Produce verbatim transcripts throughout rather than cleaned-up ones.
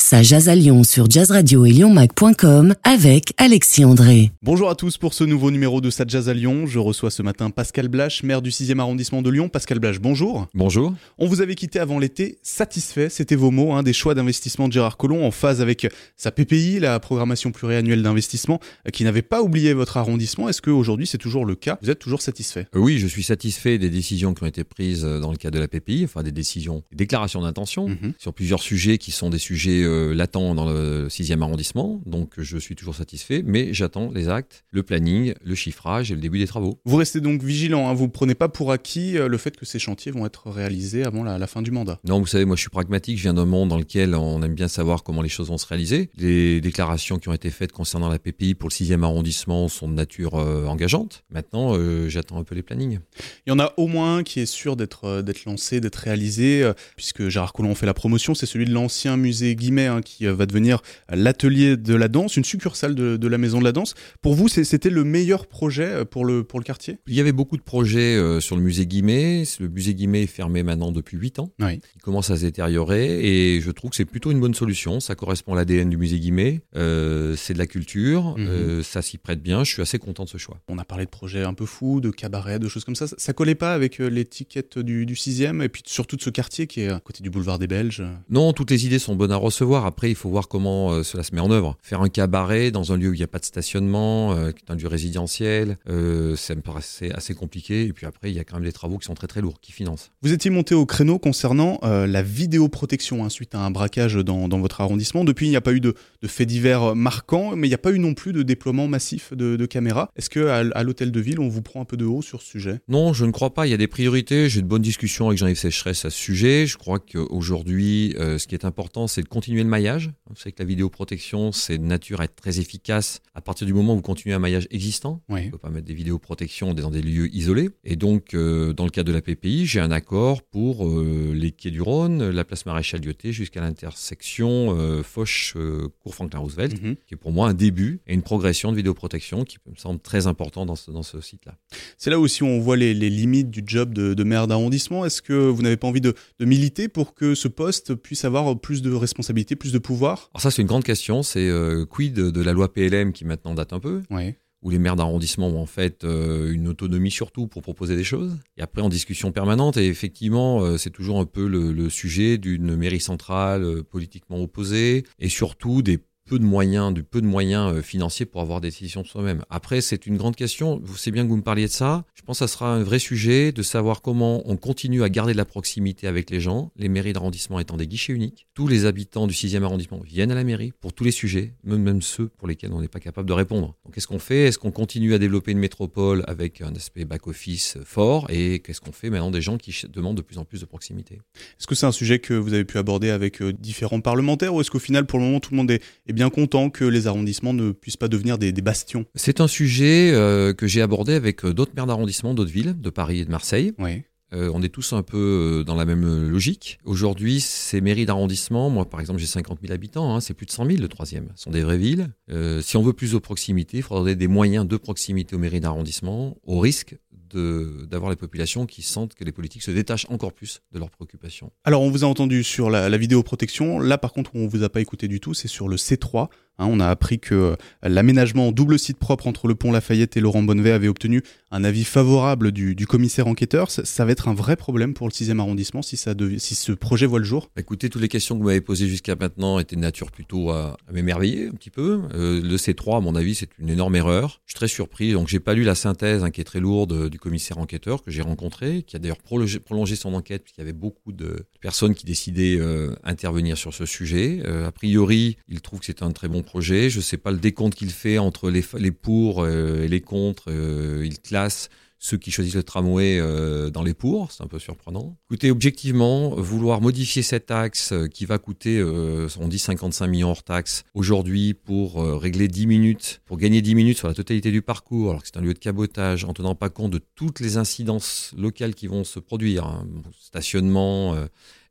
Ça jase à Lyon sur Jazz Radio et lyon mag point com avec Alexis André. Bonjour à tous pour ce nouveau numéro de Ça jase à Lyon. Je reçois ce matin Pascal Blache, maire du sixième arrondissement de Lyon. Pascal Blache, bonjour. Bonjour. On vous avait quitté avant l'été, satisfait, c'était vos mots, hein, des choix d'investissement de Gérard Collomb en phase avec sa P P I, la programmation pluriannuelle d'investissement, qui n'avait pas oublié votre arrondissement. Est-ce qu'aujourd'hui c'est toujours le cas ? Vous êtes toujours satisfait ? Oui, je suis satisfait des décisions qui ont été prises dans le cadre de la P P I, enfin des décisions, des déclarations d'intention mmh. sur plusieurs sujets qui sont des sujets euh, latents dans le sixième arrondissement. Donc je suis toujours satisfait, mais j'attends les actes, le planning, le chiffrage et le début des travaux. Vous restez donc vigilant, hein, vous ne prenez pas pour acquis euh, le fait que ces chantiers vont être réalisés avant la, la fin du mandat. Non, vous savez, moi je suis pragmatique, je viens d'un monde dans lequel on aime bien savoir comment les choses vont se réaliser. Les déclarations qui ont été faites concernant la P P I pour le sixième arrondissement sont de nature euh, engageante. Maintenant, euh, j'attends un peu les plannings. Il y en a au moins un qui est sûr d'être, euh, d'être lancé, d'être réalisé, euh, puisque Gérard Collomb en fait la promotion, c'est celui de l'ancien musée Guimet, hein, qui euh, va devenir l'atelier de la danse, une succursale de, de la maison de la danse. Pour vous, c'est, c'était le meilleur projet pour le, pour le quartier ? Il y avait beaucoup de projets euh, sur le musée Guimet. Le musée Guimet est fermé maintenant depuis huit ans. Oui. Il commence à se détériorer et je trouve que c'est plutôt une bonne solution. Ça correspond à l'A D N du musée Guimet. Euh, c'est de la culture, mmh. euh, ça s'y prête bien. Je suis assez content de ce choix. On a parlé de projets un peu fous, de cabarets, de choses comme ça. Ça, ça collait pas avec l'étiquette du, du sixième et puis surtout de ce quartier qui est à côté du boulevard des Belges ? Non, toutes les idées sont bonnes à recevoir. Après, il faut voir comment euh, cela se met en œuvre. Faire un cabaret dans un lieu où il n'y a pas de stationnement, euh, qui est un lieu résidentiel, euh, ça me paraissait assez compliqué. Et puis après, il y a quand même des travaux qui sont très très lourds, qui financent. Vous étiez monté au créneau concernant euh, la vidéoprotection, hein, suite à un braquage dans, dans votre arrondissement. Depuis, il n'y a pas eu de, de faits divers marquants, mais il n'y a pas eu non plus de déploiement massif de, de caméras. Est-ce qu'à à l'hôtel de ville, on vous prend un peu de haut sur ce sujet ? Non, je ne crois pas. Il y a des priorités. J'ai de bonnes discussions avec Jean-Yves Sécheresse à ce sujet. Je crois qu'aujourd'hui, euh, ce qui est important, c'est de continuer le maillage. Vous savez que la vidéoprotection, c'est de nature à être très efficace à partir du moment où vous continuez un maillage existant. Oui. On ne peut pas mettre des vidéoprotections dans des lieux isolés. Et donc, euh, dans le cadre de la P P I, j'ai un accord pour euh, les quais du Rhône, la place Maréchal Lyoté jusqu'à l'intersection euh, Foch-Cours Franklin-Roosevelt, mm-hmm. qui est pour moi un début et une progression de vidéoprotection qui me semble très important dans ce, dans ce site-là. C'est là aussi où on voit les, les limites du job de, de maire d'arrondissement. Est-ce que vous n'avez pas envie de, de militer pour que ce poste puisse avoir plus de responsabilités, plus de pouvoir ? Alors ça, c'est une grande question. C'est euh, quid de, de la loi P L M qui maintenant date un peu ? Oui. Où les maires d'arrondissement ont en fait euh, une autonomie surtout pour proposer des choses. Et après, en discussion permanente, et effectivement, euh, c'est toujours un peu le, le sujet d'une mairie centrale euh, politiquement opposée, et surtout des peu de moyens, du peu de moyens euh, financiers pour avoir des décisions de soi-même. Après, c'est une grande question. Vous savez bien que vous me parliez de ça. Je pense que ça sera un vrai sujet de savoir comment on continue à garder de la proximité avec les gens, les mairies d'arrondissement étant des guichets uniques. Tous les habitants du sixième arrondissement viennent à la mairie pour tous les sujets, même, même ceux pour lesquels on n'est pas capable de répondre. Donc, qu'est-ce qu'on fait ? Est-ce qu'on continue à développer une métropole avec un aspect back-office fort ? Et qu'est-ce qu'on fait maintenant des gens qui demandent de plus en plus de proximité ? Est-ce que c'est un sujet que vous avez pu aborder avec euh, différents parlementaires ou est-ce qu'au final, pour le moment, tout le monde est, est bien content que les arrondissements ne puissent pas devenir des, des bastions ? C'est un sujet euh, que j'ai abordé avec d'autres maires d'arrondissement, d'autres villes, de Paris et de Marseille. Oui. Euh, on est tous un peu dans la même logique. Aujourd'hui, ces mairies d'arrondissement, moi par exemple j'ai cinquante mille habitants, hein, c'est plus de cent mille le troisième, ce sont des vraies villes. Euh, si on veut plus de proximité, il faudra donner des moyens de proximité aux mairies d'arrondissement, au risque De, d'avoir les populations qui sentent que les politiques se détachent encore plus de leurs préoccupations. Alors on vous a entendu sur la, la vidéoprotection, là par contre on ne vous a pas écouté du tout, c'est sur le C trois. Hein, on a appris que euh, l'aménagement en double site propre entre le pont Lafayette et Laurent Bonnevet avait obtenu un avis favorable du, du commissaire enquêteur. Ça, ça va être un vrai problème pour le sixième arrondissement si, ça dev... si ce projet voit le jour ? Écoutez, toutes les questions que vous m'avez posées jusqu'à maintenant étaient de nature plutôt à, à m'émerveiller un petit peu. Euh, le C trois, à mon avis, c'est une énorme erreur. Je suis très surpris, donc j'ai pas lu la synthèse hein, qui est très lourde du commissaire enquêteur que j'ai rencontré, qui a d'ailleurs prolongé, prolongé son enquête puisqu'il y avait beaucoup de personnes qui décidaient euh, intervenir sur ce sujet. Euh, a priori, il trouve que c'est un très bon projet. Je ne sais pas le décompte qu'il fait entre les, les pour euh, et les contre. Euh, il classe ceux qui choisissent le tramway euh, dans les pour, c'est un peu surprenant. Écoutez, objectivement, vouloir modifier cet axe euh, qui va coûter, euh, on dit cinquante-cinq millions hors taxe, aujourd'hui pour euh, régler dix minutes, pour gagner dix minutes sur la totalité du parcours, alors que c'est un lieu de cabotage, en tenant pas compte de toutes les incidences locales qui vont se produire, hein, stationnement, euh,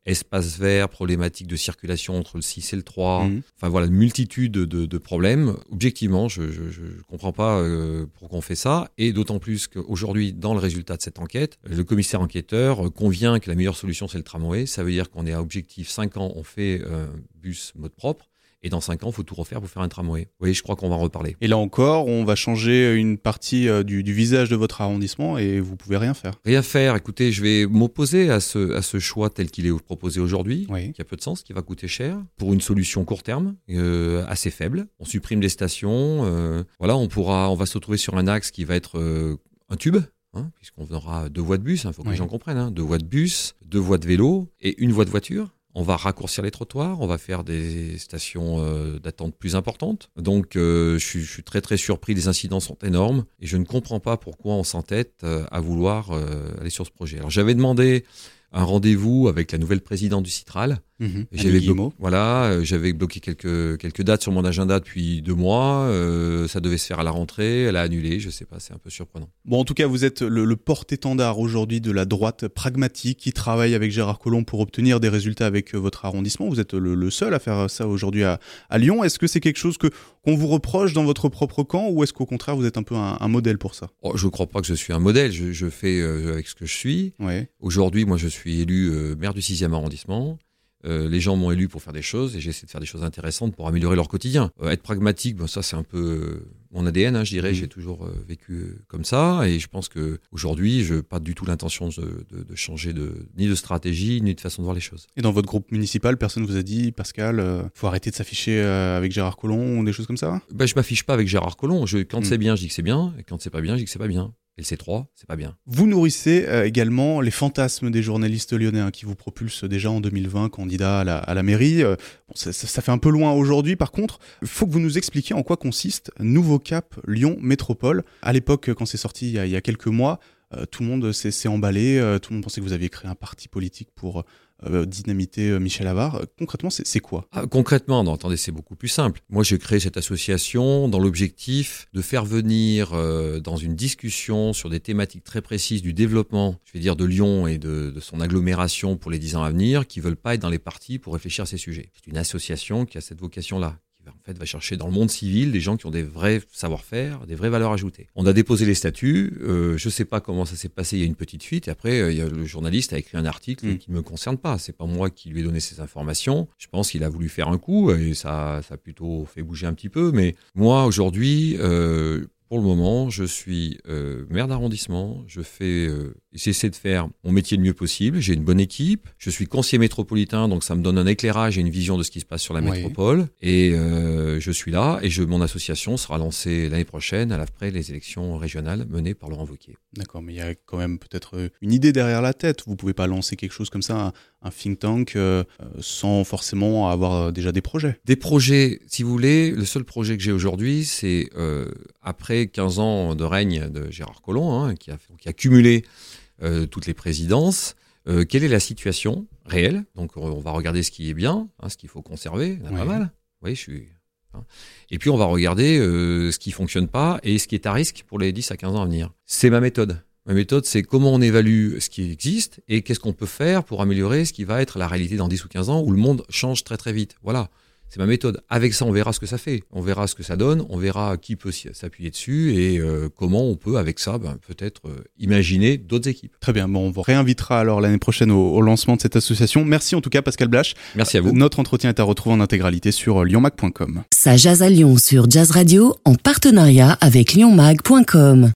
espace vert, problématique de circulation entre le six et le trois. Mmh. Enfin voilà, une multitude de, de, de problèmes. Objectivement, je ne comprends pas euh, pourquoi on fait ça. Et d'autant plus qu'aujourd'hui, dans le résultat de cette enquête, le commissaire enquêteur convient que la meilleure solution, c'est le tramway. Ça veut dire qu'on est à objectif cinq ans, on fait euh, bus mode propre. Et dans cinq ans, il faut tout refaire pour faire un tramway. Vous voyez, je crois qu'on va en reparler. Et là encore, on va changer une partie euh, du, du visage de votre arrondissement et vous pouvez rien faire. Rien faire. Écoutez, je vais m'opposer à ce, à ce choix tel qu'il est proposé aujourd'hui, Oui. qui a peu de sens, qui va coûter cher, pour une solution court terme, euh, assez faible. On supprime les stations. Euh, voilà, on pourra, on va se retrouver sur un axe qui va être euh, un tube. Hein, puisqu'on aura deux voies de bus, il hein, faut que oui. les gens comprennent, hein, deux voies de bus, deux voies de vélo et une voie de voiture. On va raccourcir les trottoirs, on va faire des stations euh, d'attente plus importantes. Donc, euh, je, suis, je suis très très surpris, les incidents sont énormes et je ne comprends pas pourquoi on s'entête euh, à vouloir euh, aller sur ce projet. Alors, j'avais demandé un rendez-vous avec la nouvelle présidente du Citral. Mmh. J'avais, blo- voilà, euh, j'avais bloqué quelques, quelques dates sur mon agenda depuis deux mois. Euh, ça devait se faire à la rentrée. Elle a annulé. Je sais pas, c'est un peu surprenant. Bon, en tout cas, vous êtes le, le porte-étendard aujourd'hui de la droite pragmatique qui travaille avec Gérard Collomb pour obtenir des résultats avec votre arrondissement. Vous êtes le, le seul à faire ça aujourd'hui à, à Lyon. Est-ce que c'est quelque chose que, qu'on vous reproche dans votre propre camp ou est-ce qu'au contraire, vous êtes un peu un, un modèle pour ça? Oh, je crois pas que je suis un modèle. Je, je fais euh, avec ce que je suis. Ouais. Aujourd'hui, moi, je suis élu euh, maire du sixième arrondissement. Euh, les gens m'ont élu pour faire des choses et j'essaie de faire des choses intéressantes pour améliorer leur quotidien. Euh, être pragmatique, bon, ça c'est un peu euh, mon A D N, hein, je dirais. Mmh. J'ai toujours euh, vécu euh, comme ça et je pense que aujourd'hui, je n'ai pas du tout l'intention de, de, de changer de, ni de stratégie ni de façon de voir les choses. Et dans votre groupe municipal, personne vous a dit, Pascal, euh, faut arrêter de s'afficher euh, avec Gérard Collomb ou des choses comme ça? Ben, je m'affiche pas avec Gérard Collomb. Je, quand mmh. c'est bien, je dis que c'est bien et quand c'est pas bien, je dis que c'est pas bien. Et le C trois, c'est pas bien. Vous nourrissez euh, également les fantasmes des journalistes lyonnais hein, qui vous propulsent déjà en deux mille vingt candidat à la, à la mairie. Euh, bon, ça, ça, ça fait un peu loin aujourd'hui. Par contre, il faut que vous nous expliquiez en quoi consiste Nouveau Cap Lyon Métropole. À l'époque, quand c'est sorti il y a, il y a quelques mois, euh, tout le monde s'est, s'est emballé. Euh, tout le monde pensait que vous aviez créé un parti politique pour euh, dynamiter euh, Michel Avare. Concrètement, c'est, c'est quoi? ah, Concrètement, non, attendez, c'est beaucoup plus simple. Moi, j'ai créé cette association dans l'objectif de faire venir euh, dans une discussion sur des thématiques très précises du développement, je vais dire de Lyon et de, de son agglomération pour les dix ans à venir, qui veulent pas être dans les partis pour réfléchir à ces sujets. C'est une association qui a cette vocation-là. En fait, va chercher dans le monde civil des gens qui ont des vrais savoir-faire, des vraies valeurs ajoutées. On a déposé les statuts. Euh, je sais pas comment ça s'est passé. Il y a une petite fuite. Et après, euh, il y a, le journaliste a écrit un article mmh. qui ne me concerne pas. C'est pas moi qui lui ai donné ces informations. Je pense qu'il a voulu faire un coup et ça, ça a plutôt fait bouger un petit peu. Mais moi, aujourd'hui, euh, pour le moment, je suis euh, maire d'arrondissement. Je fais, euh, j'essaie de faire mon métier le mieux possible. J'ai une bonne équipe. Je suis conseiller métropolitain, donc ça me donne un éclairage et une vision de ce qui se passe sur la oui. métropole. Et euh, je suis là. Et je, mon association sera lancée l'année prochaine, après les élections régionales menées par Laurent Wauquiez. D'accord, mais il y a quand même peut-être une idée derrière la tête. Vous pouvez pas lancer quelque chose comme ça, un, un think tank, euh, sans forcément avoir déjà des projets. Des projets, si vous voulez. Le seul projet que j'ai aujourd'hui, c'est euh, après quinze ans de règne de Gérard Collomb, hein, qui, a, qui a cumulé euh, toutes les présidences, euh, quelle est la situation réelle? Donc on va regarder ce qui est bien, hein, ce qu'il faut conserver, il y en a oui. pas mal. Oui, je suis... Hein. Et puis on va regarder euh, ce qui fonctionne pas et ce qui est à risque pour les dix à quinze ans à venir. C'est ma méthode. Ma méthode, c'est comment on évalue ce qui existe et qu'est-ce qu'on peut faire pour améliorer ce qui va être la réalité dans dix ou quinze ans où le monde change très très vite. Voilà. C'est ma méthode. Avec ça, on verra ce que ça fait. On verra ce que ça donne. On verra qui peut s'appuyer dessus et euh, comment on peut, avec ça, ben, peut-être euh, imaginer d'autres équipes. Très bien. Bon, on vous réinvitera alors l'année prochaine au, au lancement de cette association. Merci en tout cas, Pascal Blache. Merci à vous. Notre entretien est à retrouver en intégralité sur lyon mag point com. Ça jazz à Lyon sur Jazz Radio en partenariat avec lyon mag point com.